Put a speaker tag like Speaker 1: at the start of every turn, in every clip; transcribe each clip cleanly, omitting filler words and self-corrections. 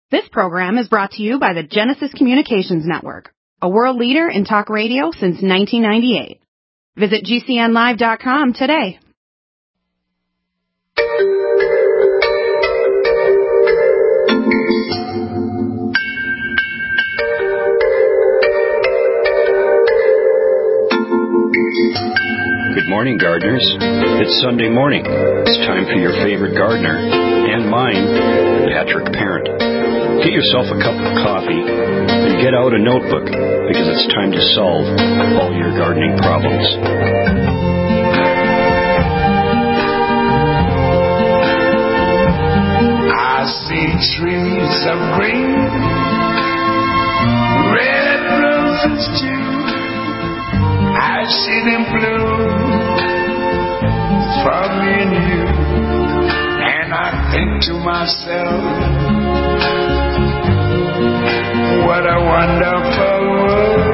Speaker 1: This program is brought to you by the Genesis Communications Network, a world leader in talk radio since 1998. Visit GCNlive.com today.
Speaker 2: Good morning, gardeners. It's Sunday morning. It's time for your favorite gardener, and mine, Patrick Parent. Get yourself a cup of coffee and get out a notebook, because it's time to solve all your gardening problems.
Speaker 3: I see trees of green, red roses too. I see them bloom for me and you, and I think to myself, what a wonderful world.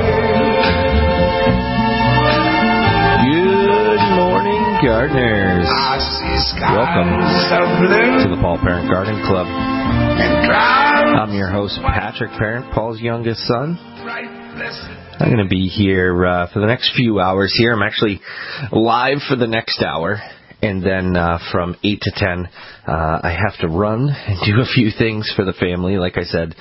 Speaker 4: Good morning, gardeners.
Speaker 3: I see skies
Speaker 4: Welcome
Speaker 3: of blue
Speaker 4: to the Paul Parent Garden Club.
Speaker 3: and clouds.
Speaker 4: I'm your host, Patrick Parent, Paul's youngest son.
Speaker 3: Bright, blessed.
Speaker 4: I'm going to be here for the next few hours here. I'm actually live for the next hour. And then from 8 to 10, I have to run and do a few things for the family. Like I said,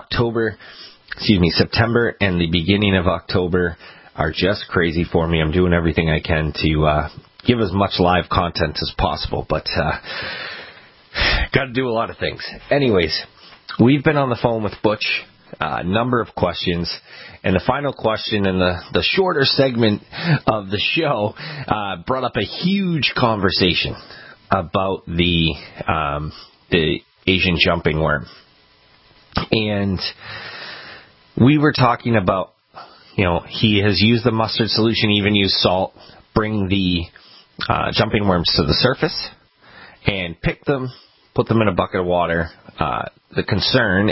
Speaker 4: September and the beginning of October are just crazy for me. I'm doing everything I can to give as much live content as possible. But got to do a lot of things. Anyways, we've been on the phone with Butch. A number of questions, and the final question in the shorter segment of the show brought up a huge conversation about the Asian jumping worm. And we were talking about, he has used the mustard solution, even used salt, bring the jumping worms to the surface and pick them, put them in a bucket of water. The concern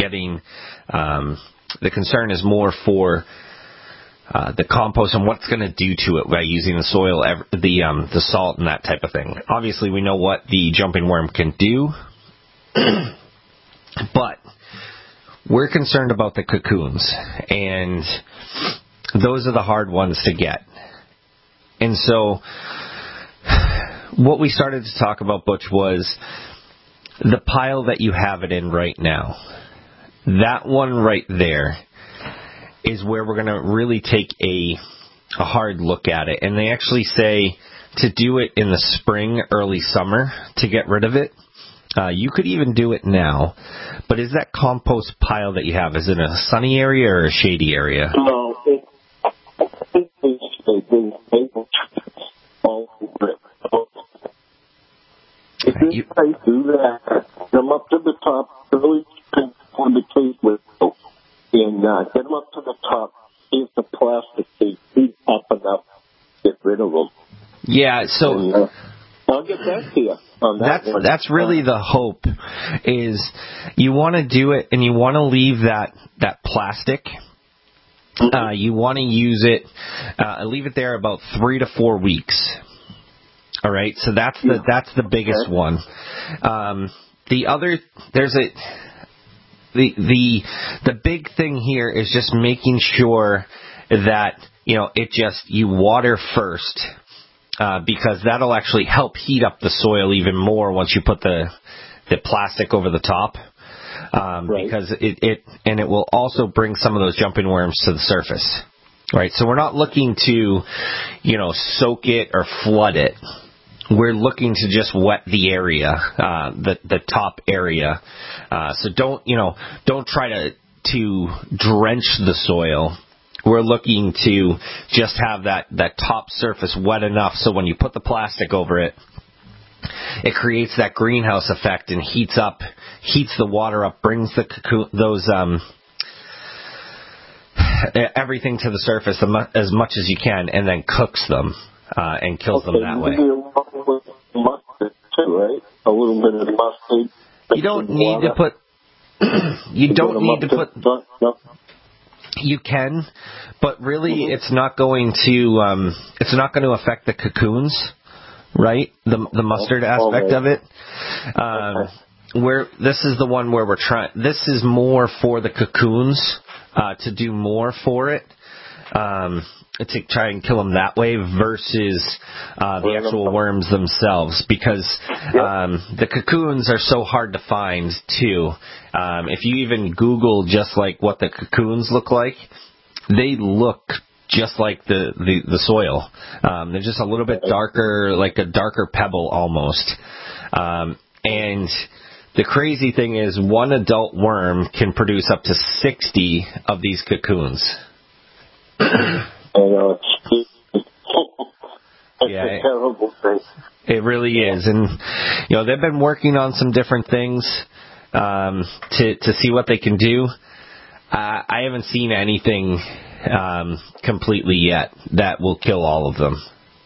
Speaker 4: is more for the compost and what's going to do to it by using the soil, the salt and that type of thing. Obviously, we know what the jumping worm can do, but we're concerned about the cocoons, and those are the hard ones to get. And so what we started to talk about, Butch, was the pile that you have it in right now. That one right there is where we're going to really take a hard look at it. And they actually say to do it in the spring, early summer to get rid of it. You could even do it now. But is that compost pile that you have, is it in a sunny area or a shady area?
Speaker 5: No, if I do that, come up to the top, really on the case with and get them up to the top, see if the plastic case heats up enough to get rid of them.
Speaker 4: Yeah, so
Speaker 5: And, I'll get back to you on that one.
Speaker 4: That's really the hope, is you want to do it and you want to leave that plastic. You want to use it, leave it there about 3 to 4 weeks. All right, so that's the biggest one. The big thing here is just making sure that you water first, because that'll actually help heat up the soil even more once you put the plastic over the top. Right. Because it will also bring some of those jumping worms to the surface. Right, so we're not looking to soak it or flood it. We're looking to just wet the area, the top area. So don't try to drench the soil. We're looking to just have that top surface wet enough so when you put the plastic over it, it creates that greenhouse effect and heats the water up, brings the everything to the surface as much as you can, and then cooks them and kills them that way.
Speaker 5: Mustard too, right? A little bit of mustard.
Speaker 4: You don't need to put. You don't need to put.
Speaker 5: No.
Speaker 4: You can, but really, it's not going to affect the cocoons, right? The mustard aspect of it. this is the one where we're trying. This is more for the cocoons to do more for it. To try and kill them that way versus the actual worms themselves, because the cocoons are so hard to find too. If you even Google just like what the cocoons look like, they look just like the soil. They're just a little bit darker, like a darker pebble almost. And the crazy thing is one adult worm can produce up to 60 of these cocoons.
Speaker 5: It's a terrible thing.
Speaker 4: It really is. And, they've been working on some different things to see what they can do. I haven't seen anything completely yet that will kill all of them.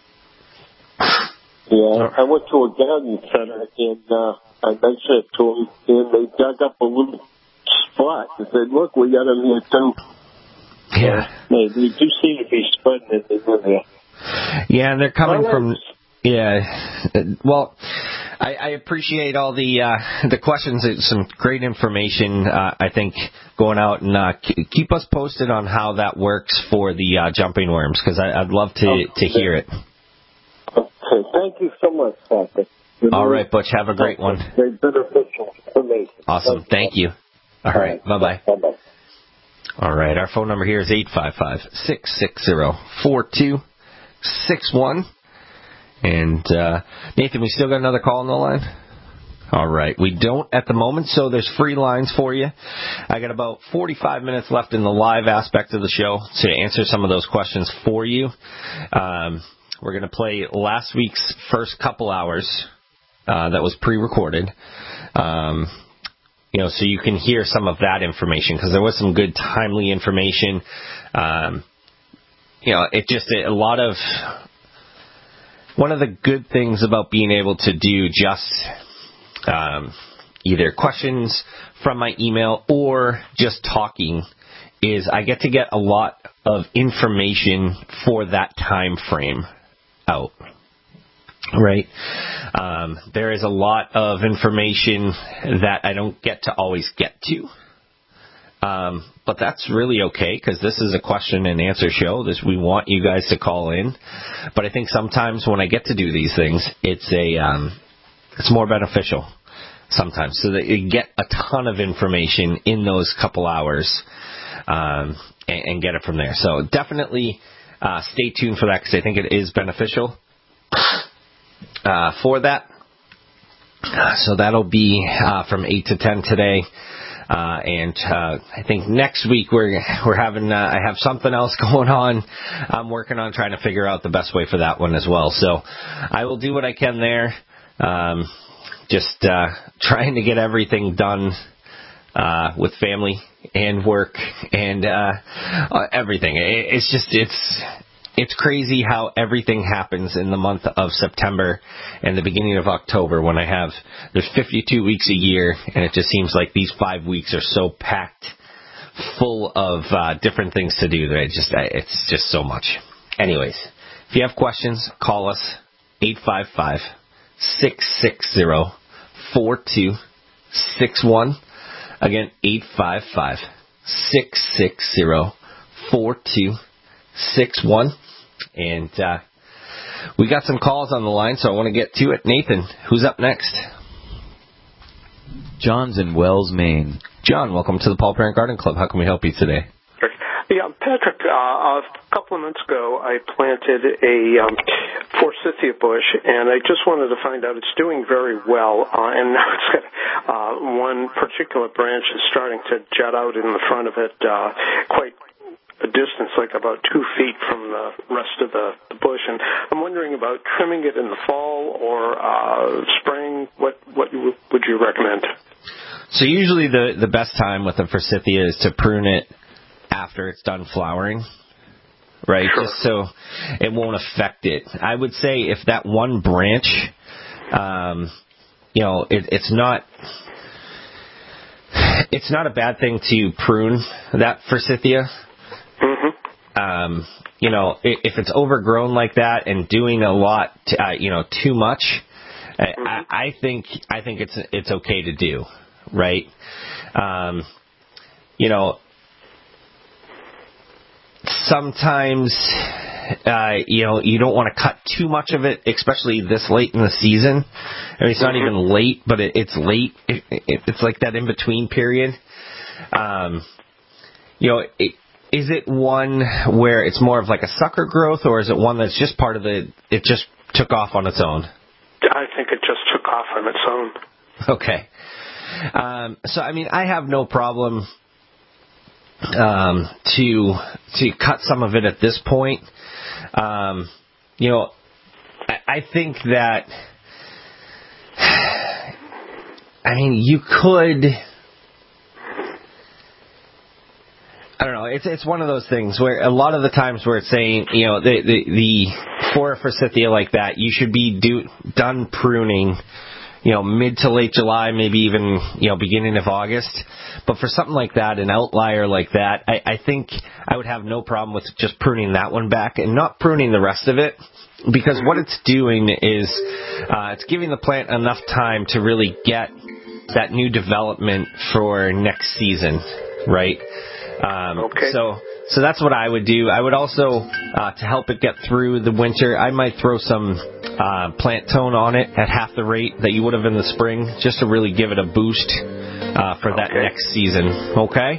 Speaker 5: Yeah, I went to a garden center, and I mentioned it to them, and they dug up a little spot and said, look, we got them here too.
Speaker 4: Yeah.
Speaker 5: They do seem to be spreading it in there.
Speaker 4: Yeah, and they're coming from... Yeah. Well, I appreciate all the questions. It's some great information, I think, going out. And keep us posted on how that works for the jumping worms, because I'd love to hear it.
Speaker 5: Okay. Thank you so much, Patrick.
Speaker 4: All right, Butch. Have a great one.
Speaker 5: Very beneficial information.
Speaker 4: Awesome. Thank you. All right. Bye-bye.
Speaker 5: Bye-bye.
Speaker 4: All right, our phone number here is 855-660-4261. And, Nathan, we still got another call on the line? All right, we don't at the moment, so there's free lines for you. I got about 45 minutes left in the live aspect of the show to answer some of those questions for you. We're going to play last week's first couple hours that was pre-recorded. So you can hear some of that information, because there was some good, timely information. One of the good things about being able to do just either questions from my email or just talking is I get to get a lot of information for that time frame out. Right. There is a lot of information that I don't get to always get to. But that's really okay, because this is a question and answer show. We want you guys to call in. But I think sometimes when I get to do these things, it's more beneficial sometimes, so that you get a ton of information in those couple hours, and get it from there. So definitely, stay tuned for that, because I think it is beneficial. For that. So that'll be from 8 to 10 today. And I think next week we're having I have something else going on. I'm working on trying to figure out the best way for that one as well. So I will do what I can there. Just trying to get everything done with family and work and everything. It's crazy how everything happens in the month of September and the beginning of October, when there's 52 weeks a year, and it just seems like these 5 weeks are so packed full of different things to do that it's just so much. Anyways, if you have questions, call us 855-660-4261. Again, 855-660-4261. And we got some calls on the line, so I want to get to it. Nathan, who's up next?
Speaker 6: John's in Wells, Maine.
Speaker 4: John, welcome to the Paul Parent Garden Club. How can we help you today?
Speaker 7: Yeah, Patrick, a couple of months ago I planted a forsythia bush, and I just wanted to find out, it's doing very well, and now it's got one particular branch is starting to jut out in the front of it quite a distance, like about 2 feet from the rest of the bush, and I'm wondering about trimming it in the fall or spring. What would you recommend?
Speaker 4: So usually the best time with the forsythia is to prune it after it's done flowering, right? Sure. Just so it won't affect it. I would say if that one branch, it's not a bad thing to prune that forsythia. Mm-hmm. If it's overgrown like that and doing a lot, too much, I think it's okay to do, right? Sometimes, you don't want to cut too much of it, especially this late in the season. I mean, it's not even late, but it's late. It's like that in-between period. Is it one where it's more of like a sucker growth, or is it one that's just part of it just took off on its own?
Speaker 7: I think it just took off on its own.
Speaker 4: Okay. So, I mean, I have no problem to cut some of it at this point. I think that, I mean, you could, I don't know, it's one of those things where a lot of the times where it's saying, the for a forsythia like that, you should be done pruning, mid to late July, maybe even, beginning of August. But for something like that, an outlier like that, I think I would have no problem with just pruning that one back and not pruning the rest of it. Because what it's doing is it's giving the plant enough time to really get that new development for next season, right?
Speaker 7: Okay.
Speaker 4: So that's what I would do. I would also, to help it get through the winter, I might throw some plant tone on it at half the rate that you would have in the spring, just to really give it a boost for that next season. Okay?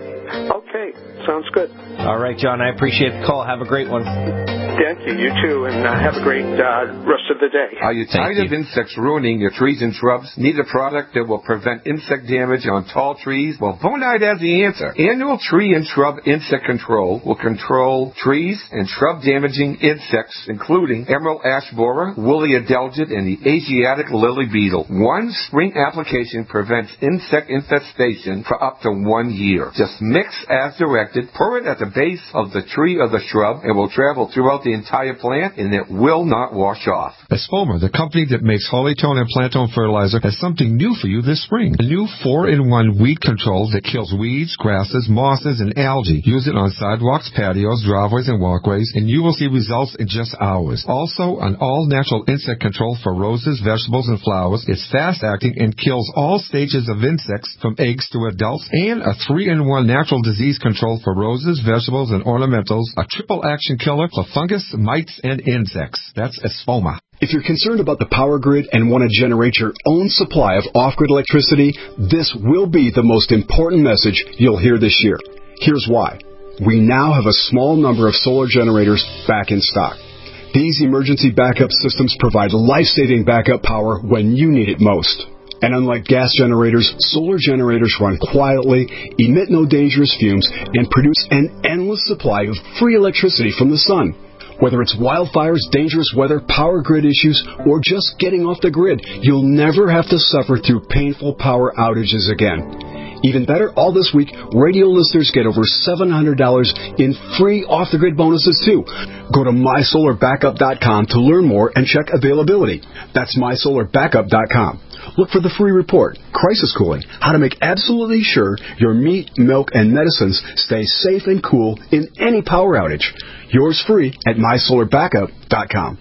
Speaker 7: Okay. Sounds good.
Speaker 4: All right, John. I appreciate the call. Have a great one.
Speaker 7: Thank you. You too, and have a great rest of the day.
Speaker 3: Are you tired of insects ruining your trees and shrubs? Need a product that will prevent insect damage on tall trees? Well, Bonide has the answer. Annual Tree and Shrub Insect Control will control trees and shrub damaging insects, including emerald ash borer, woolly adelgid, and the Asiatic lily beetle. One spring application prevents insect infestation for up to 1 year. Just mix as directed, pour it at the base of the tree or the shrub, and will travel throughout the entire plant, and it will not wash off.
Speaker 6: Espoma, the company that makes Hollytone and Plantone fertilizer, has something new for you this spring. A new 4-in-1 weed control that kills weeds, grasses, mosses, and algae. Use it on sidewalks, patios, driveways, and walkways, and you will see results in just hours. Also, an all-natural insect control for roses, vegetables, and flowers. It's fast-acting and kills all stages of insects from eggs to adults, and a 3-in-1 natural disease control for roses, vegetables, and ornamentals. A triple-action killer for fungus, mites, and insects. That's Espoma.
Speaker 8: If you're concerned about the power grid and want to generate your own supply of off-grid electricity, this will be the most important message you'll hear this year. Here's why. We now have a small number of solar generators back in stock. These emergency backup systems provide life-saving backup power when you need it most. And unlike gas generators, solar generators run quietly, emit no dangerous fumes, and produce an endless supply of free electricity from the sun. Whether it's wildfires, dangerous weather, power grid issues, or just getting off the grid, you'll never have to suffer through painful power outages again. Even better, all this week, radio listeners get over $700 in free off-the-grid bonuses, too. Go to MySolarBackup.com to learn more and check availability. That's MySolarBackup.com. Look for the free report, Crisis Cooling, how to make absolutely sure your meat, milk, and medicines stay safe and cool in any power outage. Yours free at MySolarBackup.com.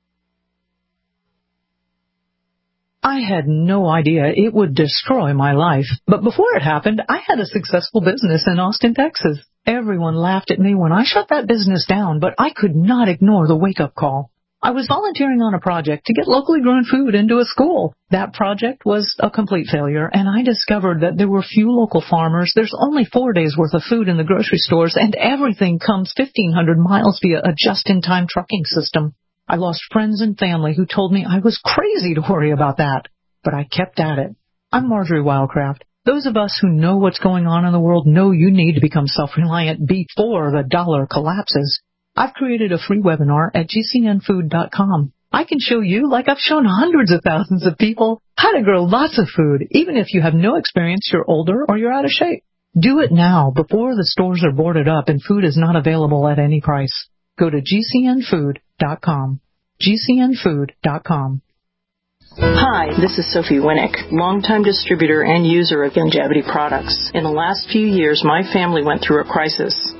Speaker 9: I had no idea it would destroy my life. But before it happened, I had a successful business in Austin, Texas. Everyone laughed at me when I shut that business down, but I could not ignore the wake-up call. I was volunteering on a project to get locally grown food into a school. That project was a complete failure, and I discovered that there were few local farmers. There's only 4 days' worth of food in the grocery stores, and everything comes 1,500 miles via a just-in-time trucking system. I lost friends and family who told me I was crazy to worry about that, but I kept at it. I'm Marjorie Wildcraft. Those of us who know what's going on in the world know you need to become self-reliant before the dollar collapses. I've created a free webinar at gcnfood.com. I can show you, like I've shown hundreds of thousands of people, how to grow lots of food, even if you have no experience, you're older, or you're out of shape. Do it now, before the stores are boarded up and food is not available at any price. Go to gcnfood.com. gcnfood.com.
Speaker 10: Hi, this is Sophie Winnick, longtime distributor and user of Longevity products. In the last few years, my family went through a crisis.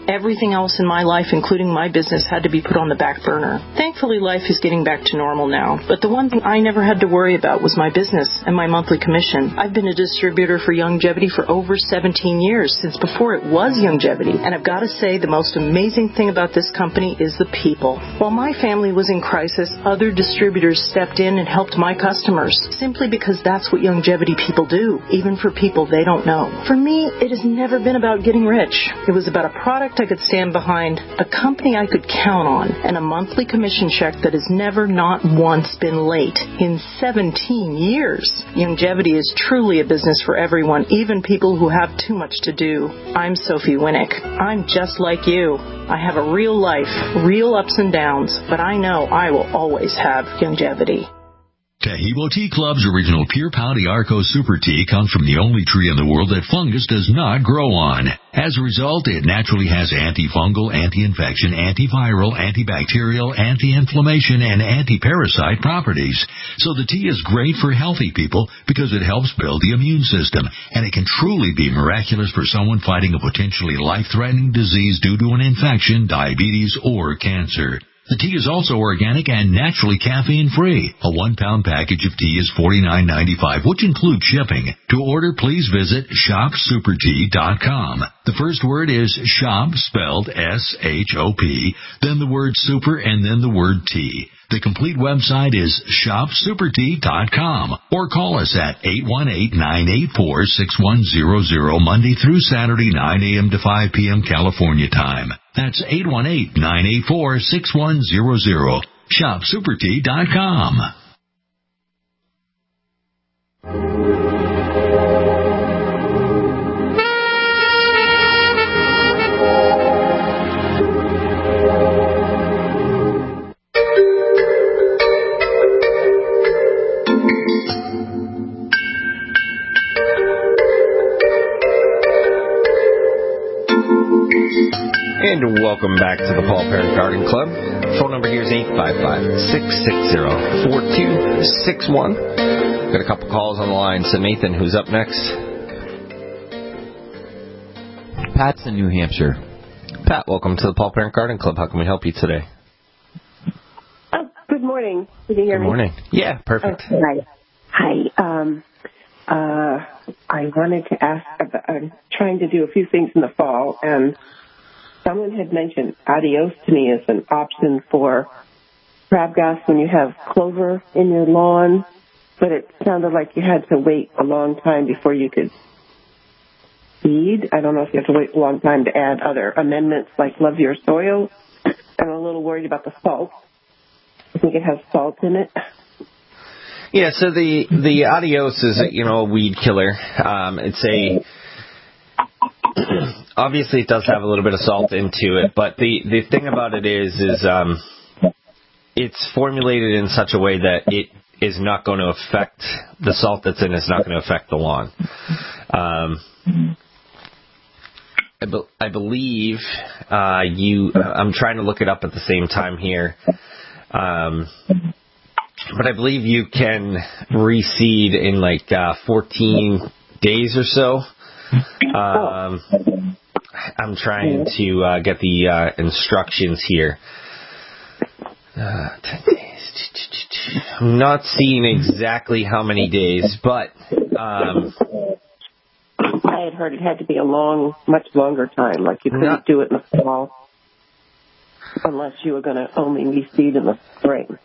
Speaker 10: Everything else in my life, including my business, had to be put on the back burner. Thankfully, life is getting back to normal now. But the one thing I never had to worry about was my business and my monthly commission. I've been a distributor for Youngevity for over 17 years, since before it was Youngevity. And I've got to say, the most amazing thing about this company is the people. While my family was in crisis, other distributors stepped in and helped my customers, simply because that's what Youngevity people do, even for people they don't know. For me, it has never been about getting rich. It was about a product I could stand behind, a company I could count on, and a monthly commission check that has never not once been late in 17 years. Youngevity is truly a business for everyone, even people who have too much to do. I'm Sophie Winnick. I'm just like you. I have a real life, real ups and downs, but I know I will always have Youngevity.
Speaker 11: Taheebo Tea Club's original Pure Pau d'Arco Super Tea comes from the only tree in the world that fungus does not grow on. As a result, it naturally has antifungal, anti-infection, antiviral, antibacterial, anti-inflammation, and anti-parasite properties. So the tea is great for healthy people because it helps build the immune system, and it can truly be miraculous for someone fighting a potentially life-threatening disease due to an infection, diabetes, or cancer. The tea is also organic and naturally caffeine-free. A 1-pound package of tea is $49.95, which includes shipping. To order, please visit shopsupertea.com. The first word is shop, spelled S-H-O-P, then the word super, and then the word tea. The complete website is shopsupertea.com, or call us at 818-984-6100 Monday through Saturday, 9 a.m. to 5 p.m. California time. That's 818-984-6100. shopsupertea.com.
Speaker 4: And welcome back to the Paul Parent Garden Club. Phone number here is 855-660-4261. Got a couple calls on the line. So Nathan, who's up next?
Speaker 12: Pat's in New Hampshire.
Speaker 4: Pat, welcome to the Paul Parent Garden Club. How can we help you today?
Speaker 13: Good morning. Can you hear me?
Speaker 4: Good morning. Yeah, perfect.
Speaker 13: Okay. Hi. I wanted to ask about, I'm trying to do a few things in the fall, and someone had mentioned Adios to me as an option for crabgrass when you have clover in your lawn, but it sounded like you had to wait a long time before you could seed. I don't know if you have to wait a long time to add other amendments like Love Your Soil. I'm a little worried about the salt. I think it has salt in it.
Speaker 4: Yeah, so the Adios is a weed killer. It's obviously it does have a little bit of salt into it, but the thing about it is it's formulated in such a way that it is not going to affect the salt that's in. It's not going to affect the lawn. I believe I'm trying to look it up at the same time here. But I believe you can reseed in 14 days or so. I'm trying to get the instructions here. 10 days. I'm not seeing exactly how many days, but
Speaker 13: I had heard it had to be a much longer time. Like you couldn't do it in the fall unless you were going to only reseed in the spring.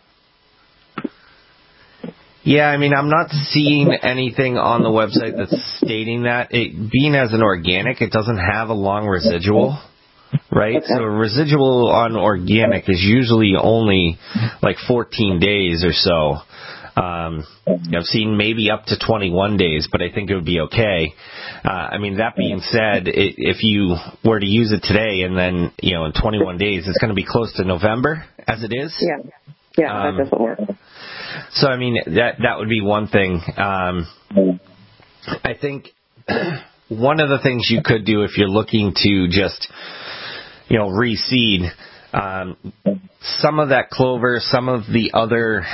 Speaker 4: Yeah, I mean, I'm not seeing anything on the website that's stating that. Being as an organic, it doesn't have a long residual, right? Okay. So a residual on organic is usually only 14 days or so. I've seen maybe up to 21 days, but I think it would be okay. I mean, that being said, if you were to use it today and then, in 21 days, it's going to be close to November as it is.
Speaker 13: Yeah, that doesn't work.
Speaker 4: So, I mean, that would be one thing. I think one of the things you could do if you're looking to just, reseed, some of that clover, some of the other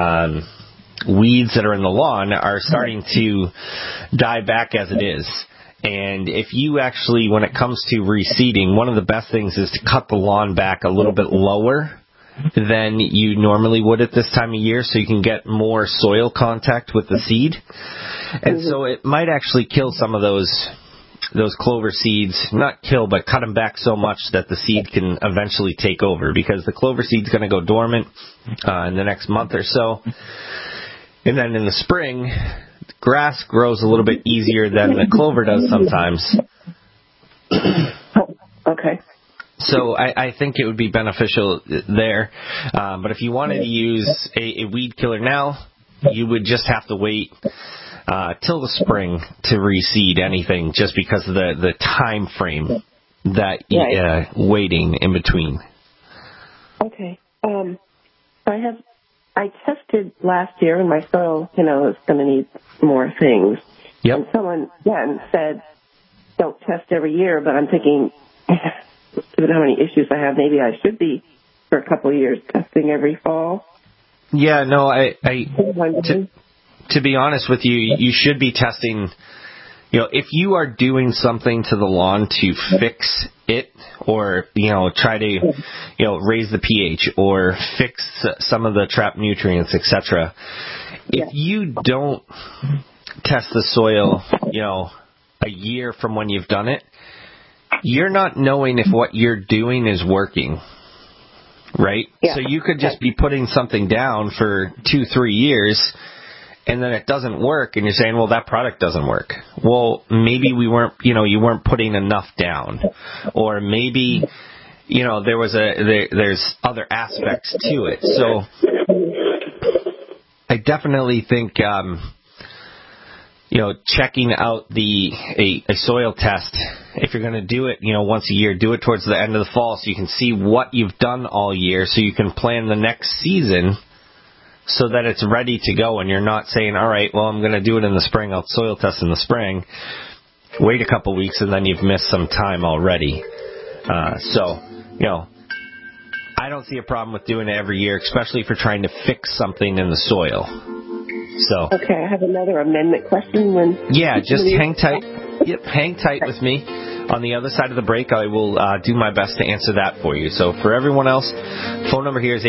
Speaker 4: weeds that are in the lawn are starting to die back as it is. And if you actually, when it comes to reseeding, one of the best things is to cut the lawn back a little bit lower than you normally would at this time of year, so you can get more soil contact with the seed. And so it might actually kill some of those clover seeds, not kill, but cut them back so much that the seed can eventually take over, because the clover seed's going to go dormant in the next month or so. And then in the spring, grass grows a little bit easier than the clover does sometimes.
Speaker 13: Okay.
Speaker 4: So I think it would be beneficial there. But if you wanted to use a weed killer now, you would just have to wait till the spring to reseed anything, just because of the time frame that waiting in between.
Speaker 13: Okay. I tested last year, and my soil, is going to need more things.
Speaker 4: Yep.
Speaker 13: And someone then said, don't test every year, but I'm thinking, given how many issues I have, maybe I should be for a couple of years testing every fall.
Speaker 4: Yeah, no, to be honest with you, you should be testing. If you are doing something to the lawn to fix it, or try to raise the pH or fix some of the trapped nutrients, etc. If you don't test the soil, a year from when you've done it, you're not knowing if what you're doing is working, right? Yeah. So you could just be putting something down for 2-3 years, and then it doesn't work, and you're saying, well, that product doesn't work. Well, maybe you weren't putting enough down, or maybe, there's other aspects to it. So I definitely think, checking out a soil test, if you're going to do it, once a year, do it towards the end of the fall, so you can see what you've done all year, so you can plan the next season so that it's ready to go, and you're not saying, all right, well, I'm going to do it in the spring, I'll soil test in the spring, wait a couple weeks, and then you've missed some time already. I don't see a problem with doing it every year, especially if you're trying to fix something in the soil. So. Okay,
Speaker 13: I have another amendment question.
Speaker 4: Just hang tight. Yep, hang tight with me. On the other side of the break, I will do my best to answer that for you. So for everyone else, phone number here is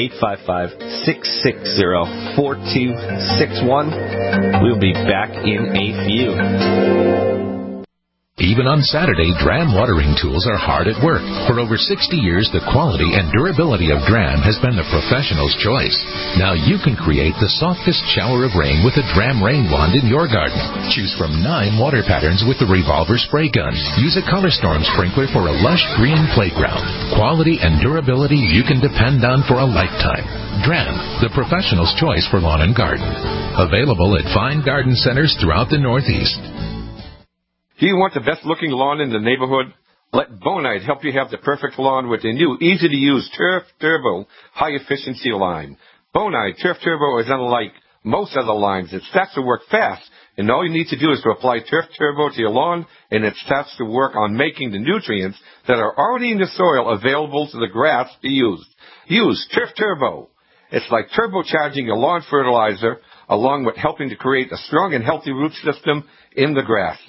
Speaker 4: 855-660-4261. We'll be back in a few.
Speaker 14: Even on Saturday, Dram watering tools are hard at work. For over 60 years, the quality and durability of Dram has been the professional's choice. Now you can create the softest shower of rain with a Dram rain wand in your garden. Choose from 9 water patterns with the revolver spray gun. Use a Color Storm sprinkler for a lush green playground. Quality and durability you can depend on for a lifetime. Dram, the professional's choice for lawn and garden. Available at fine garden centers throughout the Northeast.
Speaker 3: Do you want the best-looking lawn in the neighborhood? Let Bonide help you have the perfect lawn with the new, easy-to-use Turf Turbo high-efficiency line. Bonide Turf Turbo is unlike most other lines. It starts to work fast, and all you need to do is to apply Turf Turbo to your lawn, and it starts to work on making the nutrients that are already in the soil available to the grass to use. Use Turf Turbo. It's like turbocharging your lawn fertilizer, along with helping to create a strong and healthy root system in the grass.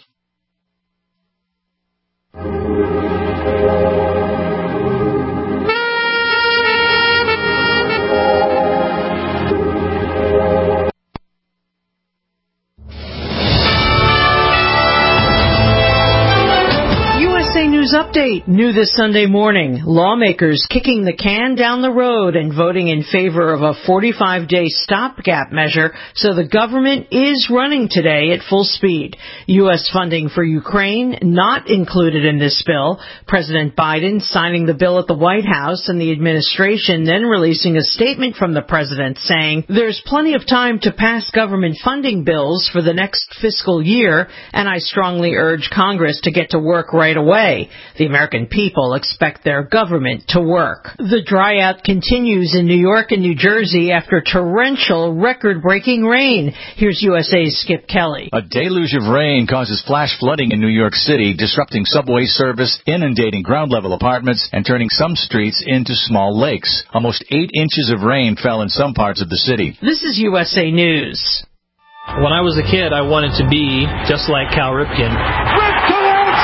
Speaker 9: News update. New this Sunday morning. Lawmakers kicking the can down the road and voting in favor of a 45-day stopgap measure, so the government is running today at full speed. U.S. funding for Ukraine not included in this bill. President Biden signing the bill at the White House, and the administration then releasing a statement from the president saying there's plenty of time to pass government funding bills for the next fiscal year, and I strongly urge Congress to get to work right away. The American people expect their government to work. The dryout continues in New York and New Jersey after torrential, record-breaking rain. Here's USA's Skip Kelly.
Speaker 15: A deluge of rain causes flash flooding in New York City, disrupting subway service, inundating ground-level apartments, and turning some streets into small lakes. Almost 8 inches of rain fell in some parts of the city.
Speaker 9: This is USA News.
Speaker 16: When I was a kid, I wanted to be just like Cal Ripken.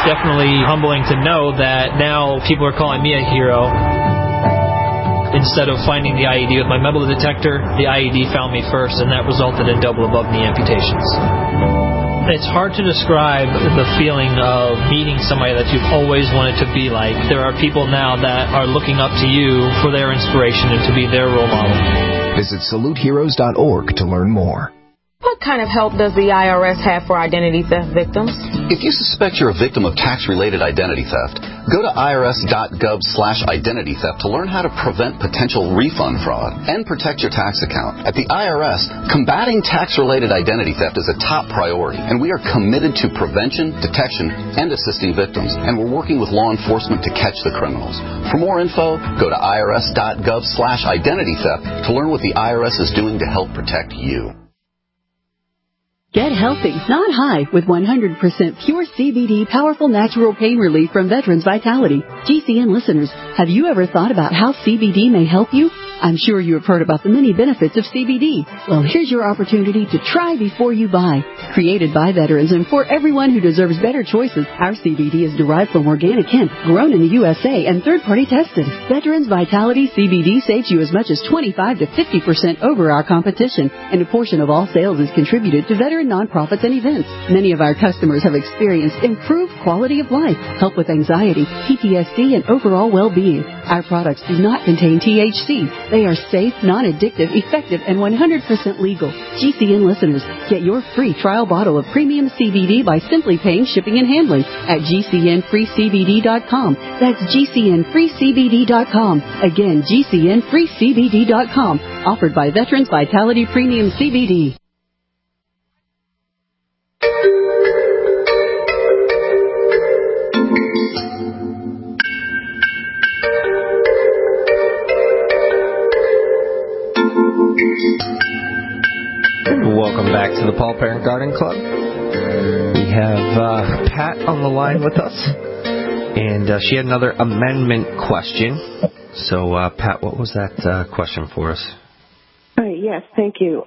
Speaker 16: definitely humbling to know that now people are calling me a hero. Instead of finding the IED with my metal detector, the IED found me first, and that resulted in double above-knee amputations. It's hard to describe the feeling of meeting somebody that you've always wanted to be like. There are people now that are looking up to you for their inspiration and to be their role model.
Speaker 17: Visit SaluteHeroes.org to learn more.
Speaker 18: What kind of help does the IRS have for identity theft victims?
Speaker 19: If you suspect you're a victim of tax-related identity theft, go to irs.gov/identity theft to learn how to prevent potential refund fraud and protect your tax account. At the IRS, combating tax-related identity theft is a top priority, and we are committed to prevention, detection, and assisting victims, and we're working with law enforcement to catch the criminals. For more info, go to irs.gov/identity theft to learn what the IRS is doing to help protect you.
Speaker 20: Get healthy, not high, with 100% pure CBD powerful natural pain relief from Veterans Vitality. GCN listeners, have you ever thought about how CBD may help you? I'm sure you have heard about the many benefits of CBD. Well, here's your opportunity to try before you buy. Created by veterans and for everyone who deserves better choices, our CBD is derived from organic hemp, grown in the USA, and third-party tested. Veterans Vitality CBD saves you as much as 25 to 50% over our competition, and a portion of all sales is contributed to veteran nonprofits and events. Many of our customers have experienced improved quality of life, help with anxiety, PTSD, and overall well-being. Our products do not contain THC. They are safe, non-addictive, effective, and 100% legal. GCN listeners, get your free trial bottle of premium CBD by simply paying shipping and handling at GCNFreeCBD.com. That's GCNFreeCBD.com. Again, GCNFreeCBD.com. Offered by Veterans Vitality Premium CBD.
Speaker 4: Welcome back to the Paul Parent Garden Club. We have Pat on the line with us, and she had another amendment question. So, Pat, what was that question for us?
Speaker 13: Yes, thank you.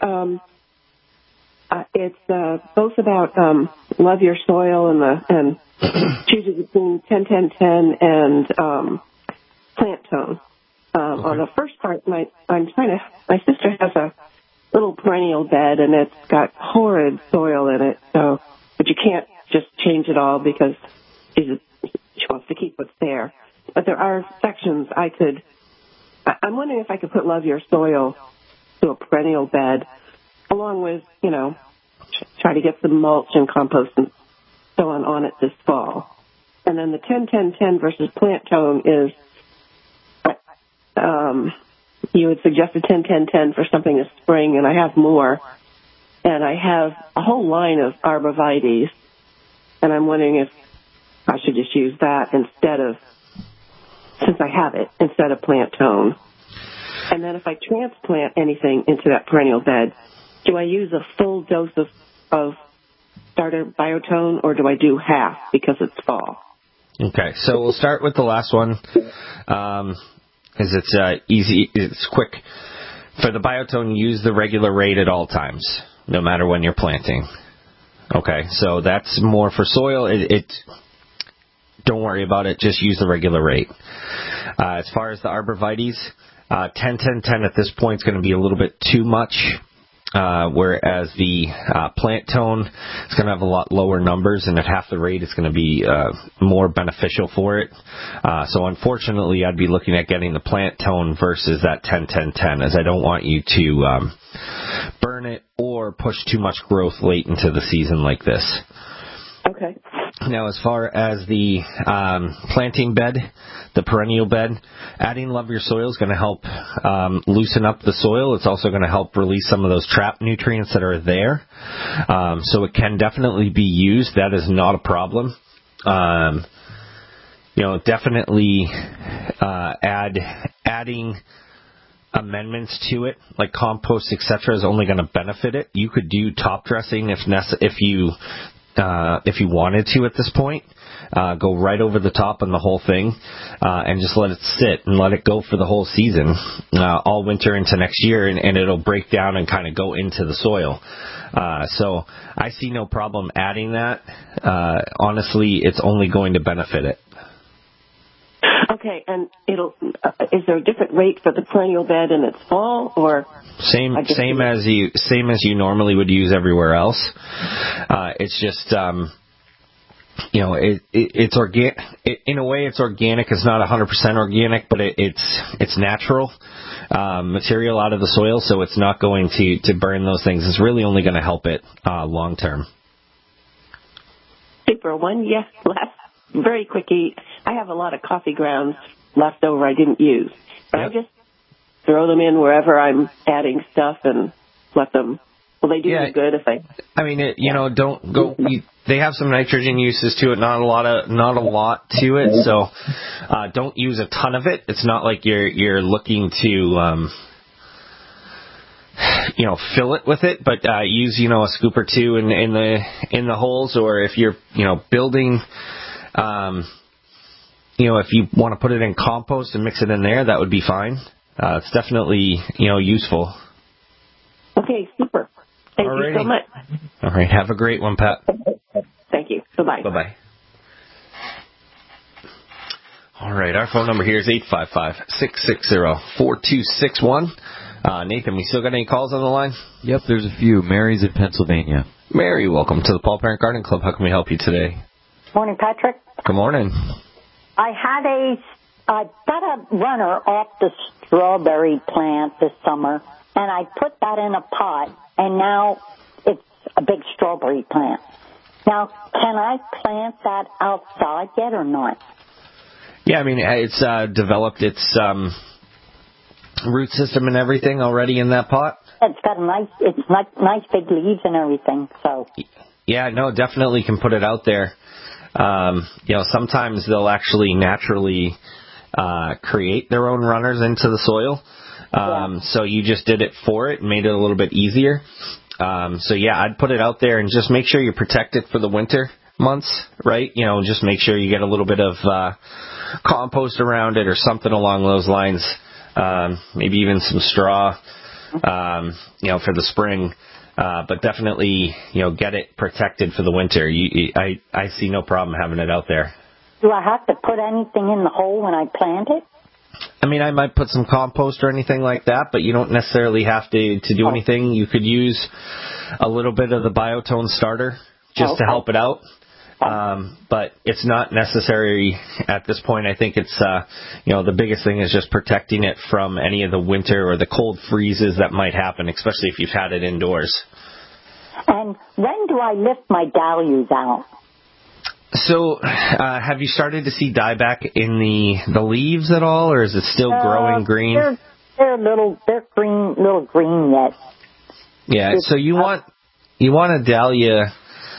Speaker 13: It's both about love your soil and choosing between 10-10-10 and plant tone. On the first part, my sister has a little perennial bed, and it's got horrid soil in it. So, but you can't just change it all because she wants to keep what's there. But there are sections I'm wondering if I could put Love Your Soil to a perennial bed, along with, try to get some mulch and compost and so on it this fall. And then the 10-10-10 versus plant tone is, you had suggested 10-10-10 for something this spring, and I have more. And I have a whole line of arborvitaes, and I'm wondering if I should just use that instead of plant tone. And then if I transplant anything into that perennial bed, do I use a full dose of starter biotone, or do I do half because it's fall?
Speaker 4: Okay, so we'll start with the last one. It's easy, it's quick. For the biotone, use the regular rate at all times, no matter when you're planting. Okay, so that's more for soil. Don't worry about it. Just use the regular rate. As far as the arborvitaes, 10-10-10 at this point is going to be a little bit too much, whereas the plant tone is going to have a lot lower numbers, and at half the rate it's going to be more beneficial for it. So unfortunately, I'd be looking at getting the plant tone versus that 10-10-10, as I don't want you to burn it or push too much growth late into the season like this.
Speaker 13: Okay.
Speaker 4: Now, as far as the planting bed, the perennial bed, adding Love Your Soil is going to help loosen up the soil. It's also going to help release some of those trapped nutrients that are there. So it can definitely be used. That is not a problem. Definitely adding amendments to it, like compost, etc., is only going to benefit it. You could do top dressing if you wanted to at this point, go right over the top on the whole thing, and just let it sit and let it go for the whole season, all winter into next year, and it'll break down and kind of go into the soil. So I see no problem adding that. Honestly, it's only going to benefit it.
Speaker 13: Okay, and is there a different rate for the perennial bed in its fall, or
Speaker 4: same as you normally would use everywhere else? It's just it's organic. In a way, it's organic. It's not 100% organic, but it's natural material out of the soil, so it's not going to burn those things. It's really only going to help it long term.
Speaker 13: Super. Last very quickie. I have a lot of coffee grounds left over I didn't use, but I just throw them in wherever I'm adding stuff and let them. Will they do any good if I mean,
Speaker 4: don't go. They have some nitrogen uses to it, not a lot to it. So don't use a ton of it. It's not like you're looking to fill it with it, but use a scoop or two in the holes, or if you're building. If you want to put it in compost and mix it in there, that would be fine. It's definitely, useful.
Speaker 13: Okay, super. Thank you so much.
Speaker 4: All right, have a great one, Pat.
Speaker 13: Thank you. Bye-bye.
Speaker 4: Bye-bye. All right, our phone number here is 855-660-4261. Nathan, we still got any calls on the line?
Speaker 12: Yep, there's a few. Mary's in Pennsylvania.
Speaker 4: Mary, welcome to the Paul Parent Garden Club. How can we help you today?
Speaker 21: Morning, Patrick.
Speaker 4: Good morning.
Speaker 21: I got a runner off the strawberry plant this summer, and I put that in a pot, and now it's a big strawberry plant. Now, can I plant that outside yet or not?
Speaker 4: Yeah, I mean, it's developed its root system and everything already in that pot.
Speaker 21: It's got nice big leaves and everything, so.
Speaker 4: Yeah, no, definitely can put it out there. Sometimes they'll actually naturally create their own runners into the soil. So you just did it for it and made it a little bit easier. I'd put it out there and just make sure you protect it for the winter months, right? Just make sure you get a little bit of compost around it or something along those lines. Maybe even some straw, for the spring. But definitely, get it protected for the winter. I see no problem having it out there.
Speaker 21: Do I have to put anything in the hole when I plant it?
Speaker 4: I mean, I might put some compost or anything like that, but you don't necessarily have to do anything. You could use a little bit of the Biotone starter just to help it out. But it's not necessary at this point. I think it's, the biggest thing is just protecting it from any of the winter or the cold freezes that might happen, especially if you've had it indoors.
Speaker 21: And when do I lift my dahlias out?
Speaker 4: So, have you started to see dieback in the leaves at all, or is it still growing green?
Speaker 21: They're little green yet.
Speaker 4: Yeah, so you want a dahlia,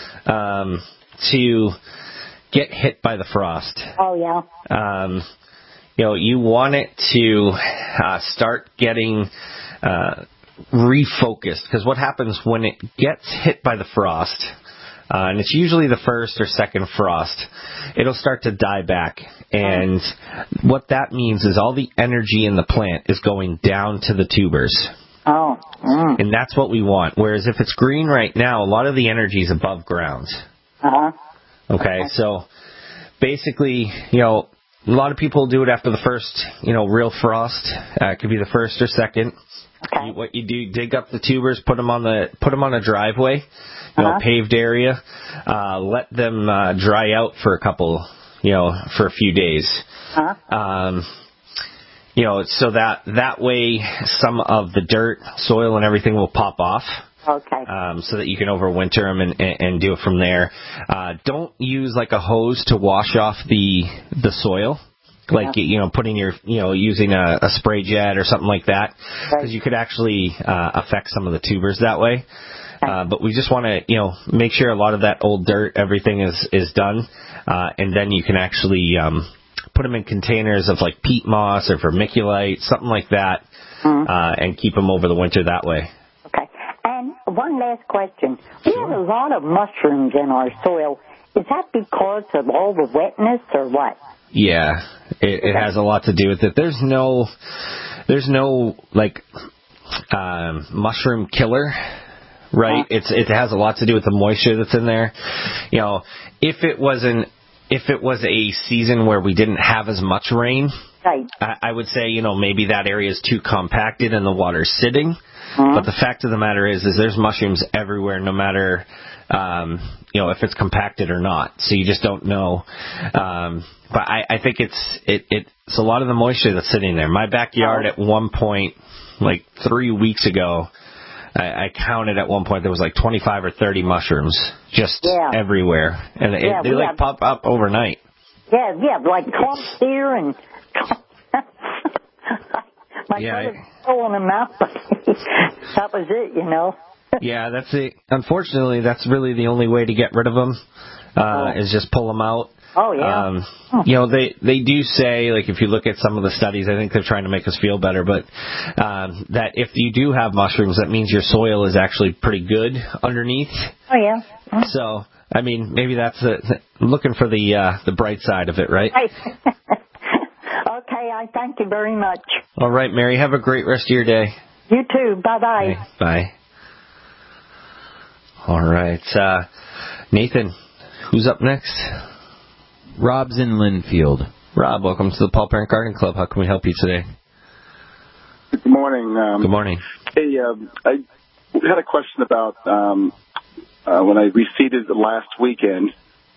Speaker 4: to get hit by the frost.
Speaker 21: Oh, yeah.
Speaker 4: You want it to start getting refocused, because what happens when it gets hit by the frost, and it's usually the first or second frost, it'll start to die back. And what that means is all the energy in the plant is going down to the tubers.
Speaker 21: Oh. Mm.
Speaker 4: And that's what we want. Whereas if it's green right now, a lot of the energy is above ground.
Speaker 21: Uh-huh.
Speaker 4: Okay, so basically, a lot of people do it after the first, real frost. It could be the first or second.
Speaker 21: Okay.
Speaker 4: What you do, dig up the tubers, put them on a driveway, paved area, let them dry out for for a few days.
Speaker 21: Uh-huh.
Speaker 4: So that way some of the dirt, soil, and everything will pop off.
Speaker 21: Okay.
Speaker 4: So that you can overwinter them and do it from there. Don't use like a hose to wash off the soil. Like, putting using a spray jet or something like that. Because you could actually affect some of the tubers that way. But we just want to, make sure a lot of that old dirt, everything is done. And then you can actually put them in containers of like peat moss or vermiculite, something like that. And keep them over the winter that way.
Speaker 21: Okay. And one last question. We have a lot of mushrooms in our soil. Is that because of all the wetness or what?
Speaker 4: Yeah, it has a lot to do with it. There's no like mushroom killer, right? It has a lot to do with the moisture that's in there. You know, if it was a season where we didn't have as much rain,
Speaker 21: right,
Speaker 4: I would say, you know, maybe that area is too compacted and the water's sitting. But the fact of the matter is there's mushrooms everywhere, no matter, you know, if it's compacted or not. So you just don't know. But I think it's a lot of the moisture that's sitting there. My backyard at one point, like 3 weeks ago, I counted at one point there was like 25 or 30 mushrooms just everywhere. And they like pop up overnight.
Speaker 21: Yeah, like clumps here and... My brother was pulling them out, but that was it, you know.
Speaker 4: Yeah, that's it. Unfortunately, that's really the only way to get rid of them, is just pull them out.
Speaker 21: Oh, yeah.
Speaker 4: You know, they do say, like, if you look at some of the studies, I think they're trying to make us feel better, but that if you do have mushrooms, that means your soil is actually pretty good underneath.
Speaker 21: Oh, yeah.
Speaker 4: So, I mean, maybe that's looking for the bright side of it, right?
Speaker 21: Right. Okay, I thank you very much.
Speaker 4: All right, Mary, have a great rest of your day.
Speaker 21: You too. Bye-bye.
Speaker 4: Okay, bye. All right. Nathan, who's up next?
Speaker 12: Rob's in Linfield.
Speaker 4: Rob, welcome to the Paul Parent Garden Club. How can we help you today?
Speaker 1: Good morning.
Speaker 4: Good morning.
Speaker 1: Hey, I had a question about when I reseeded last weekend.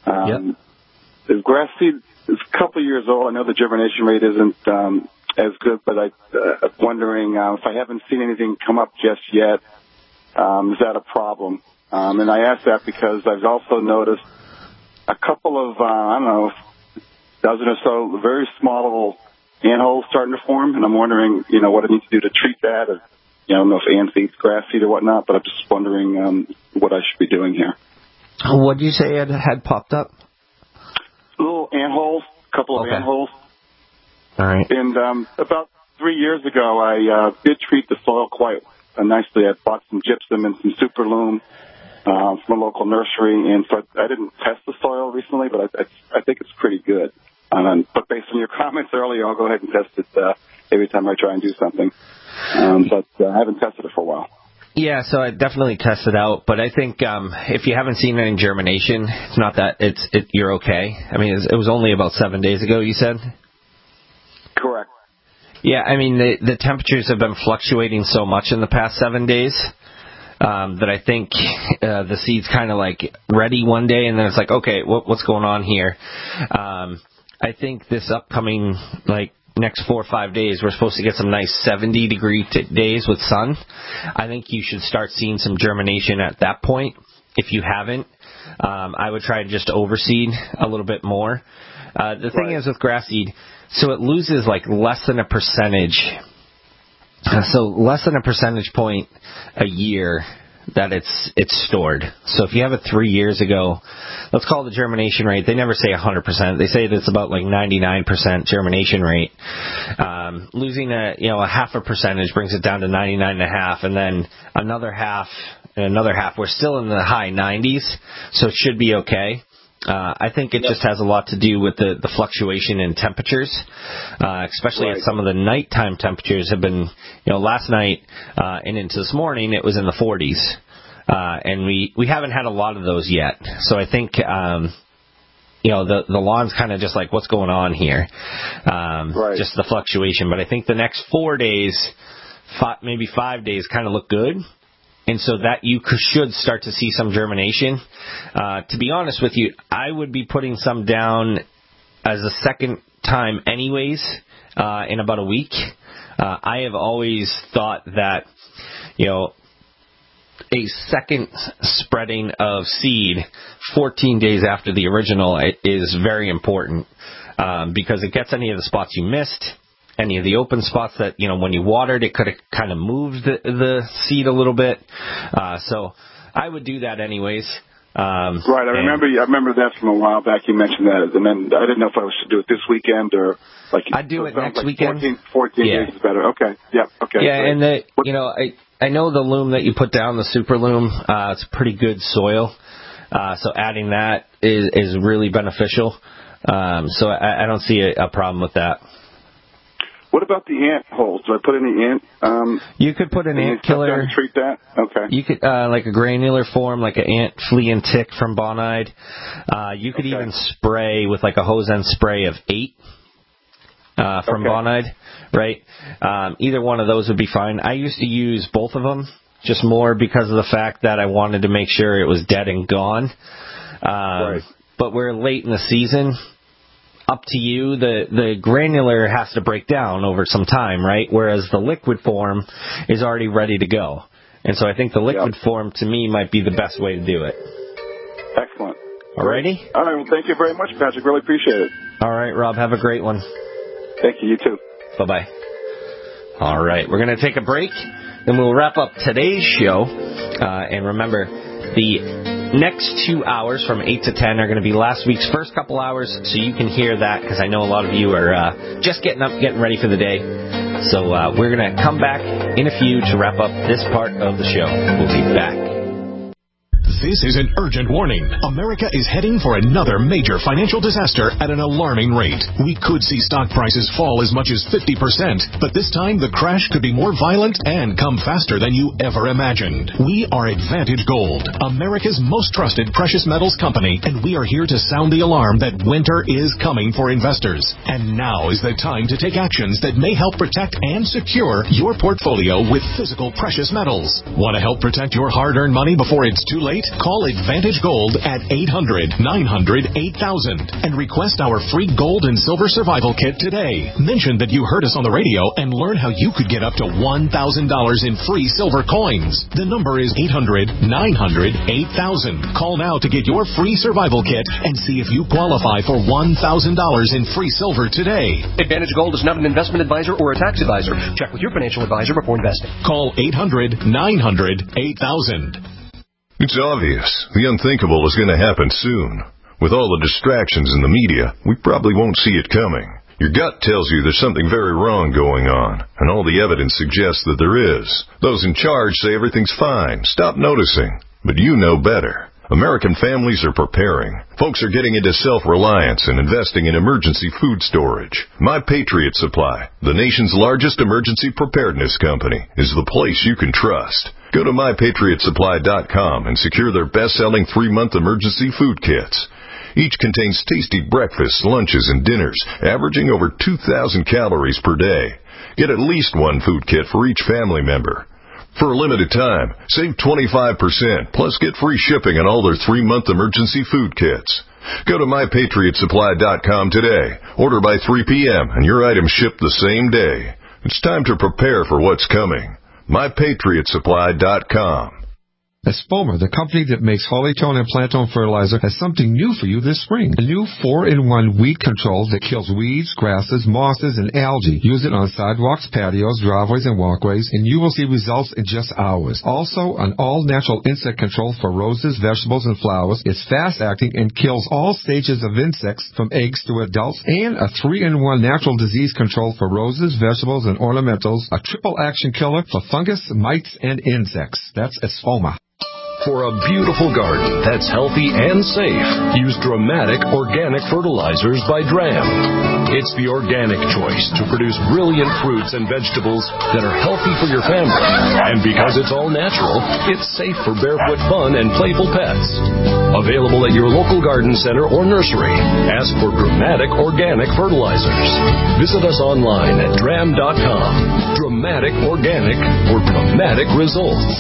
Speaker 1: The grass seed is a couple of years old. I know the germination rate isn't as good, but I'm wondering if I haven't seen anything come up just yet, is that a problem? And I ask that because I've also noticed a couple of, I don't know, dozen or so very small little antholes starting to form, and I'm wondering, you know, what I need to do to treat that. Or, you know, I don't know if ant seed's grass seed or whatnot, but I'm just wondering what I should be doing here.
Speaker 4: What did you say had popped up?
Speaker 1: Little antholes, a couple of antholes.
Speaker 4: All right.
Speaker 1: And about 3 years ago, I did treat the soil quite nicely. I bought some gypsum and some super loam from a local nursery, and so I didn't test the soil recently, but I think it's pretty good. But based on your comments earlier, I'll go ahead and test it every time I try and do something. But I haven't tested it for a while.
Speaker 4: Yeah, so I definitely test it out, but I think if you haven't seen any germination, it's not that you're okay. I mean, it was only about 7 days ago, you said?
Speaker 1: Correct.
Speaker 4: Yeah, I mean, the temperatures have been fluctuating so much in the past 7 days that I think the seed's kind of like ready one day, and then it's like, okay, what's going on here? I think this upcoming, like, next 4 or 5 days, we're supposed to get some nice 70-degree days with sun. I think you should start seeing some germination at that point. If you haven't, I would try to just overseed a little bit more. The thing is with grass seed, so it loses like less than a percentage. So less than a percentage point a year that it's stored. So if you have it 3 years ago, let's call the germination rate. They never say 100%. They say that it's about like 99% germination rate. Losing a half a percentage brings it down to 99.5, and then another half and another half. We're still in the high 90s, so it should be okay. I think it just has a lot to do with the fluctuation in temperatures, especially as some of the nighttime temperatures have been, last night and into this morning, it was in the 40s. And we haven't had a lot of those yet. So I think, the lawn's kind of just like, what's going on here? Just the fluctuation. But I think the next 4 days, maybe 5 days kind of look good. And so that you should start to see some germination. To be honest with you, I would be putting some down as a second time anyways in about a week. I have always thought that, a second spreading of seed 14 days after the original is very important because it gets any of the spots you missed. Any of the open spots that, when you watered, it could have kind of moved the seed a little bit. So I would do that anyways.
Speaker 1: Right. I remember that from a while back. You mentioned that. And then I didn't know if I should do it this weekend or like.
Speaker 4: I'd do it next weekend.
Speaker 1: 14 days is better. Okay. Yeah. Okay.
Speaker 4: Yeah. Great. And I know the loam that you put down, the super loam, it's pretty good soil. So adding that is really beneficial. So I don't see a problem with that.
Speaker 1: What about the ant holes? Do I put any ant?
Speaker 4: You could put an ant killer.
Speaker 1: Treat that. Okay.
Speaker 4: You could like a granular form, like an ant, flea, and tick from Bonide. You could even spray with like a hose end spray of 8 from Bonide, right? Either one of those would be fine. I used to use both of them, just more because of the fact that I wanted to make sure it was dead and gone. But we're late in the season. Up to you. The granular has to break down over some time, right? Whereas the liquid form is already ready to go. And so I think the liquid form, to me, might be the best way to do it.
Speaker 1: Excellent.
Speaker 4: Alrighty?
Speaker 1: All right. Well, thank you very much, Patrick. Really appreciate it.
Speaker 4: All right, Rob. Have a great one.
Speaker 1: Thank you. You too.
Speaker 4: Bye-bye. All right. We're going to take a break, then we'll wrap up today's show. And remember, the next 2 hours from 8 to 10 are going to be last week's first couple hours, so you can hear that, because I know a lot of you are just getting up, getting ready for the day. So we're going to come back in a few to wrap up this part of the show. We'll be back.
Speaker 14: This is an urgent warning. America is heading for another major financial disaster at an alarming rate. We could see stock prices fall as much as 50%, but this time the crash could be more violent and come faster than you ever imagined. We are Advantage Gold, America's most trusted precious metals company, and we are here to sound the alarm that winter is coming for investors. And now is the time to take actions that may help protect and secure your portfolio with physical precious metals. Want to help protect your hard-earned money before it's too late? Call Advantage Gold at 800-900-8000 and request our free gold and silver survival kit today. Mention that you heard us on the radio and learn how you could get up to $1,000 in free silver coins. The number is 800-900-8000. Call now to get your free survival kit and see if you qualify for $1,000 in free silver today.
Speaker 2: Advantage Gold is not an investment advisor or a tax advisor. Check with your financial advisor before investing.
Speaker 14: Call 800-900-8000.
Speaker 22: It's obvious. The unthinkable is going to happen soon. With all the distractions in the media, we probably won't see it coming. Your gut tells you there's something very wrong going on, and all the evidence suggests that there is. Those in charge say everything's fine. Stop noticing. But you know better. American families are preparing. Folks are getting into self-reliance and investing in emergency food storage. My Patriot Supply, the nation's largest emergency preparedness company, is the place you can trust. Go to MyPatriotSupply.com and secure their best-selling 3-month emergency food kits. Each contains tasty breakfasts, lunches, and dinners, averaging over 2,000 calories per day. Get at least one food kit for each family member. For a limited time, save 25%, plus get free shipping on all their 3-month emergency food kits. Go to MyPatriotSupply.com today. Order by 3 p.m. and your items ship the same day. It's time to prepare for what's coming. MyPatriotSupply.com.
Speaker 6: Espoma, the company that makes Hollytone and Plantone fertilizer, has something new for you this spring. A new 4-in-1 weed control that kills weeds, grasses, mosses, and algae. Use it on sidewalks, patios, driveways, and walkways, and you will see results in just hours. Also, an all-natural insect control for roses, vegetables, and flowers. It's fast-acting and kills all stages of insects from eggs to adults. And a 3-in-1 natural disease control for roses, vegetables, and ornamentals. A triple-action killer for fungus, mites, and insects. That's Espoma.
Speaker 23: For a beautiful garden that's healthy and safe, use Dramatic Organic Fertilizers by Dram. It's the organic choice to produce brilliant fruits and vegetables that are healthy for your family. And because it's all natural, it's safe for barefoot fun and playful pets. Available at your local garden center or nursery. Ask for Dramatic Organic Fertilizers. Visit us online at dram.com. Dramatic Organic for dramatic results.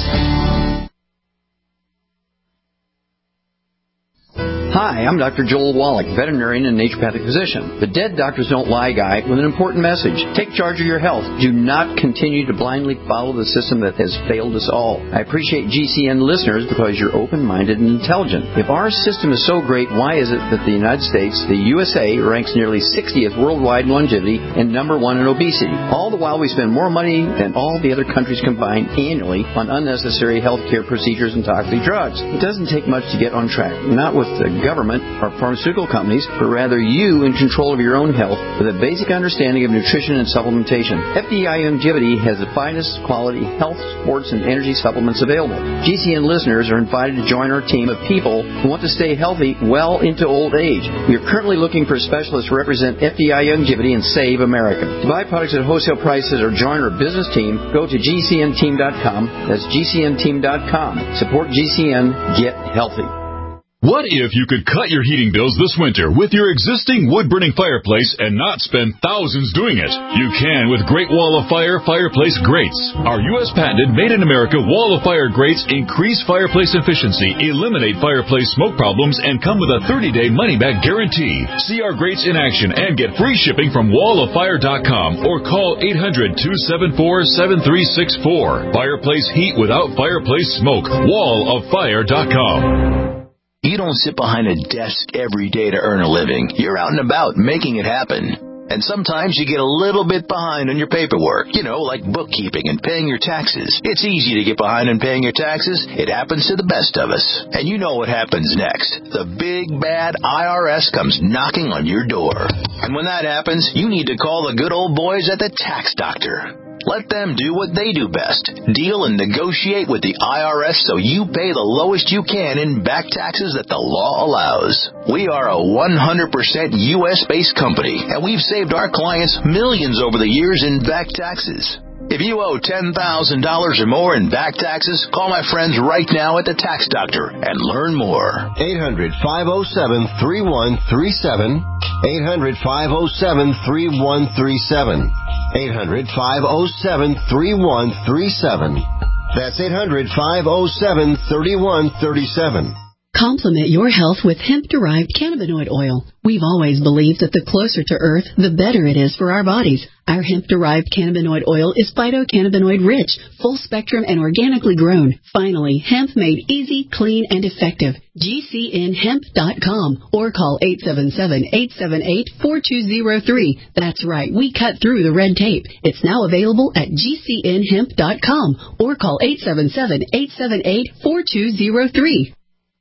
Speaker 24: Hi, I'm Dr. Joel Wallach, veterinarian and naturopathic physician. The Dead Doctors Don't Lie guy with an important message. Take charge of your health. Do not continue to blindly follow the system that has failed us all. I appreciate GCN listeners because you're open-minded and intelligent. If our system is so great, why is it that the United States, the USA, ranks nearly 60th worldwide in longevity and number 1 in obesity? All the while we spend more money than all the other countries combined annually on unnecessary healthcare procedures and toxic drugs. It doesn't take much to get on track. Not with the government or pharmaceutical companies, but rather you in control of your own health with a basic understanding of nutrition and supplementation. FDI Longevity has the finest quality health, sports, and energy supplements available. GCN listeners are invited to join our team of people who want to stay healthy well into old age. We are currently looking for specialists to represent FDI Longevity and Save America. To buy products at wholesale prices or join our business team, go to GCNteam.com. That's GCNteam.com. Support GCN. Get healthy.
Speaker 5: What if you could cut your heating bills this winter with your existing wood-burning fireplace and not spend thousands doing it? You can with Great Wall of Fire fireplace grates. Our U.S. patented made-in-America Wall of Fire grates increase fireplace efficiency, eliminate fireplace smoke problems, and come with a 30-day money-back guarantee. See our grates in action and get free shipping from wallofire.com or call 800-274-7364. Fireplace heat without fireplace smoke. wallofire.com.
Speaker 7: You don't sit behind a desk every day to earn a living. You're out and about making it happen. And sometimes you get a little bit behind on your paperwork, like bookkeeping and paying your taxes. It's easy to get behind on paying your taxes. It happens to the best of us. And you know what happens next. The big, bad IRS comes knocking on your door. And when that happens, you need to call the good old boys at the Tax Doctor. Let them do what they do best. Deal and negotiate with the IRS so you pay the lowest you can in back taxes that the law allows. We are a 100% U.S.-based company, and we've saved our clients millions over the years in back taxes. If you owe $10,000 or more in back taxes, call my friends right now at the Tax Doctor and learn more.
Speaker 8: 800-507-3137. 800-507-3137. 800-507-3137. That's 800-507-3137.
Speaker 20: Complement your health with hemp-derived cannabinoid oil. We've always believed that the closer to Earth, the better it is for our bodies. Our hemp-derived cannabinoid oil is phytocannabinoid-rich, full-spectrum, and organically grown. Finally, hemp made easy, clean, and effective. GCNhemp.com or call 877-878-4203. That's right, we cut through the red tape. It's now available at GCNhemp.com or call 877-878-4203.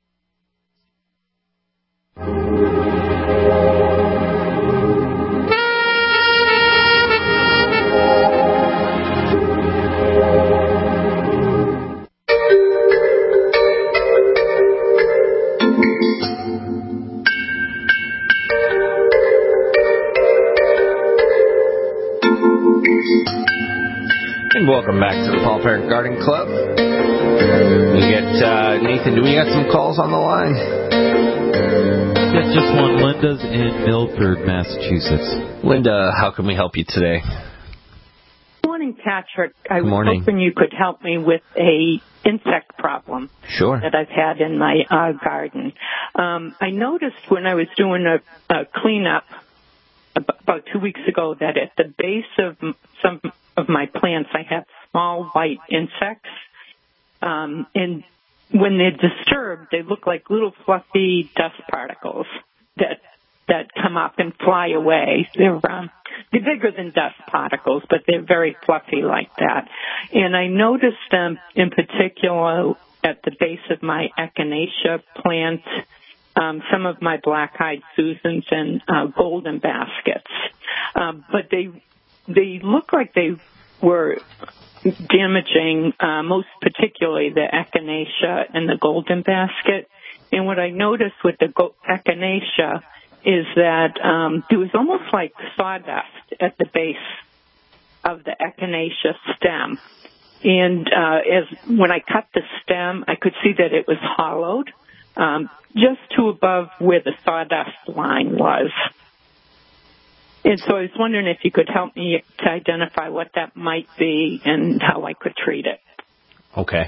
Speaker 4: And welcome back to the Paul Parent Garden Club. We get Nathan. Do we got some calls on the line?
Speaker 12: Yeah, just one. Linda's in Milford, Massachusetts.
Speaker 4: Linda, how can we help you today?
Speaker 10: Good morning, Patrick. I was hoping you could help me with a insect problem that I've had in my garden. I noticed when I was doing a cleanup about 2 weeks ago that at the base of some of my plants I have small white insects, and when they're disturbed, they look like little fluffy dust particles that come up and fly away. They're bigger than dust particles, but they're very fluffy like that. And I noticed them in particular at the base of my echinacea plant, some of my black-eyed Susans and golden baskets. But they look like they were damaging most particularly the echinacea and the golden basket. And what I noticed with the echinacea is that there was almost like sawdust at the base of the echinacea stem. And when I cut the stem, I could see that it was hollowed just to above where the sawdust line was. And so I was wondering if you could help me to identify what that might be and how I could treat it.
Speaker 4: Okay.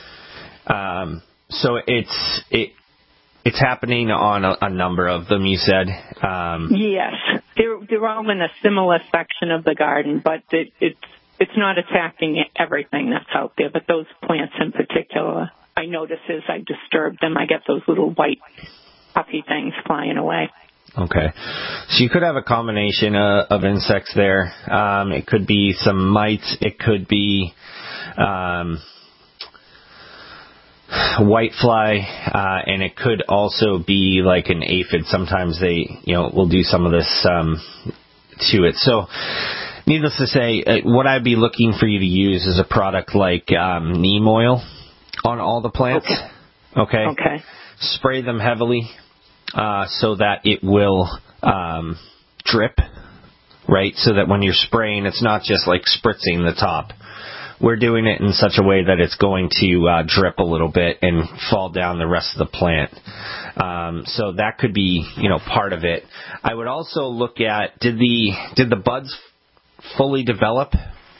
Speaker 4: So it's happening on a number of them, you said?
Speaker 10: Yes. They're all in a similar section of the garden, but it's not attacking everything that's out there, but those plants in particular, I notice as I disturb them, I get those little white puffy things flying away.
Speaker 4: Okay. So you could have a combination of insects there. It could be some mites. It could be whitefly, and it could also be like an aphid. Sometimes they, will do some of this to it. So, needless to say, what I'd be looking for you to use is a product like neem oil on all the plants. Okay. Spray them heavily so that it will drip, right? So that when you're spraying, it's not just like spritzing the top. We're doing it in such a way that it's going to drip a little bit and fall down the rest of the plant. So that could be, part of it. I would also look at, did the buds fully develop?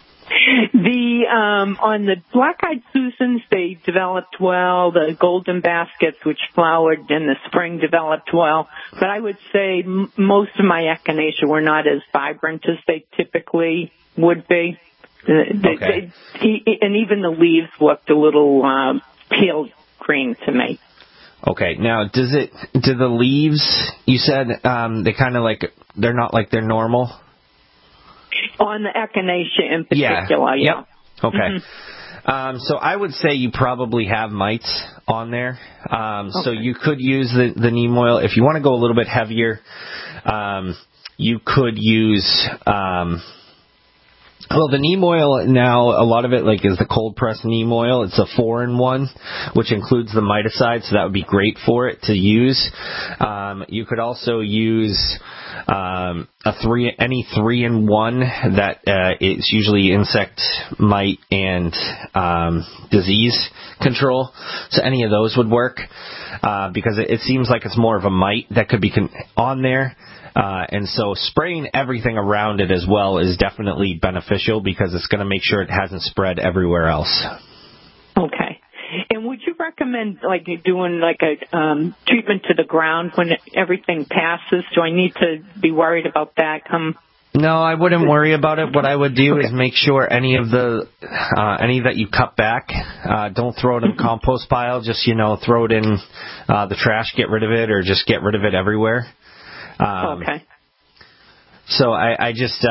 Speaker 10: On the black-eyed Susans, they developed well. The golden baskets, which flowered in the spring, developed well. But I would say most of my echinacea were not as vibrant as they typically would be. And even the leaves looked a little pale green to me.
Speaker 4: Okay. Now, do the leaves, you said, they kind of they're not like they're normal?
Speaker 10: On the echinacea in particular, yeah.
Speaker 4: Yep. Okay. Mm-hmm. So I would say you probably have mites on there. So you could use the neem oil. If you want to go a little bit heavier, you could use... Well, the neem oil now, a lot of it is the cold pressed neem oil. It's a 4-in-1, which includes the miticide, so that would be great for it to use. You could also use any 3-in-1 that it's usually insect, mite, and disease control. So any of those would work because it seems like it's more of a mite that could be on there. And so spraying everything around it as well is definitely beneficial because it's going to make sure it hasn't spread everywhere else.
Speaker 10: Okay. And would you recommend doing a treatment to the ground when everything passes? Do I need to be worried about that?
Speaker 4: No, I wouldn't worry about it. What I would do is make sure any that you cut back, don't throw it in the compost pile. Just throw it in the trash, get rid of it, or just get rid of it everywhere.
Speaker 10: Okay.
Speaker 4: So I just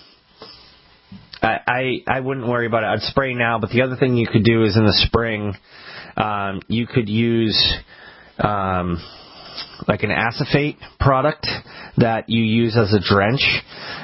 Speaker 4: I wouldn't worry about it. I'd spray now, but the other thing you could do is in the spring, you could use an acephate product that you use as a drench.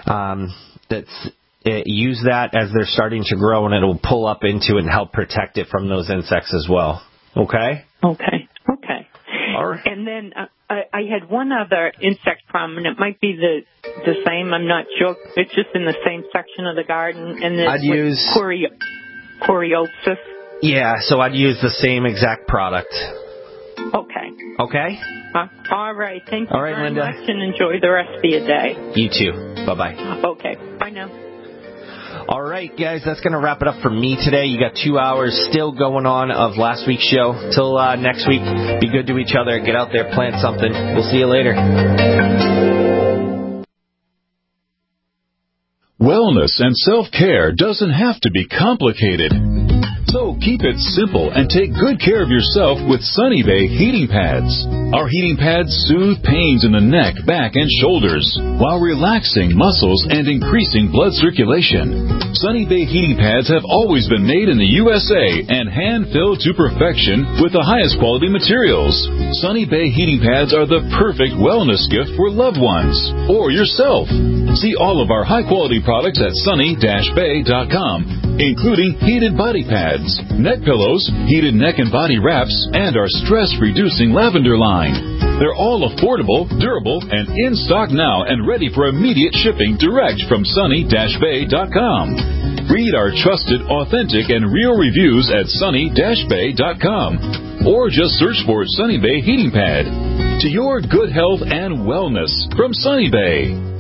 Speaker 4: Use that as they're starting to grow, and it'll pull up into it and help protect it from those insects as well. Okay.
Speaker 10: Okay.
Speaker 4: All right.
Speaker 10: And then I had one other insect problem, and it might be the same. I'm not sure. It's just in the same section of the garden, and it's
Speaker 4: I'd use
Speaker 10: Coreopsis.
Speaker 4: Yeah, so I'd use the same exact product.
Speaker 10: Okay.
Speaker 4: Okay.
Speaker 10: All right. Thank you very
Speaker 4: Linda.
Speaker 10: much, and enjoy the rest of your day.
Speaker 4: You too. Bye-bye.
Speaker 10: Okay. Bye now.
Speaker 4: All right, guys, that's going to wrap it up for me today. You got 2 hours still going on of last week's show. Till next week, be good to each other. Get out there, plant something. We'll see you later.
Speaker 5: Wellness and self-care doesn't have to be complicated. So keep it simple and take good care of yourself with Sunny Bay heating pads. Our heating pads soothe pains in the neck, back, and shoulders while relaxing muscles and increasing blood circulation. Sunny Bay heating pads have always been made in the USA and hand-filled to perfection with the highest quality materials. Sunny Bay heating pads are the perfect wellness gift for loved ones or yourself. See all of our high-quality products at sunny-bay.com, including heated body pads, neck pillows, heated neck and body wraps, and our stress-reducing lavender line. They're all affordable, durable, and in stock now and ready for immediate shipping direct from sunny-bay.com. Read our trusted, authentic, and real reviews at sunny-bay.com, or just search for Sunny Bay Heating Pad. To your good health and wellness from Sunny Bay.